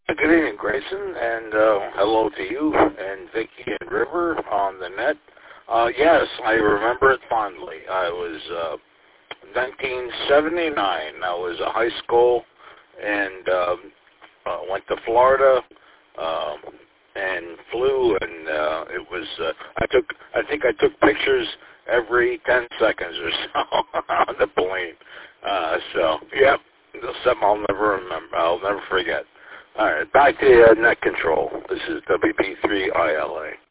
Good evening, Grayson, and hello to you and Vicky and River on the net. Yes, I remember it fondly. I was 1979. I was a high school and went to Florida and flew, and it was. I think I took pictures every 10 seconds or so on the plane. So, yeah, something I'll never remember. I'll never forget. All right, back to net control. This is WB3ILA.